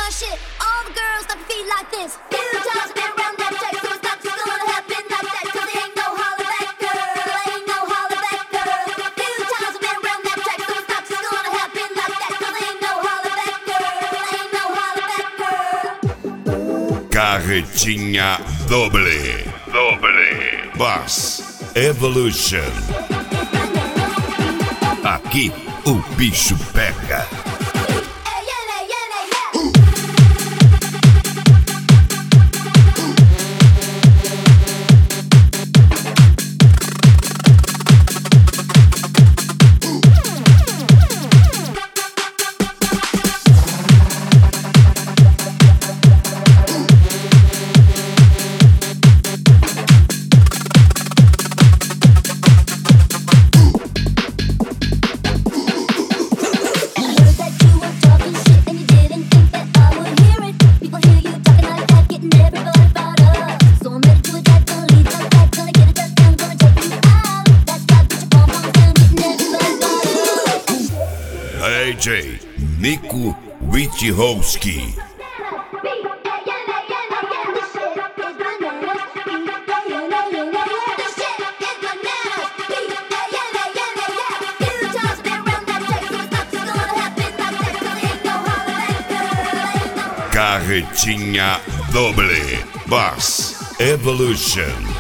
my shit. All the girls stop your feet like this. Few times been around that track, so it's not just gonna happen like that. 'Cause there ain't no holler back girl, ain't no holler back girl. Few times been around that track, so it's not just gonna happen like that. 'Cause there ain't no holler back girl, ain't no holler back girl. Carretinha doble. Bass Evolution. Aqui o bicho pega. AJ Nico Witchowski. Carretinha doble. Bass Evolution.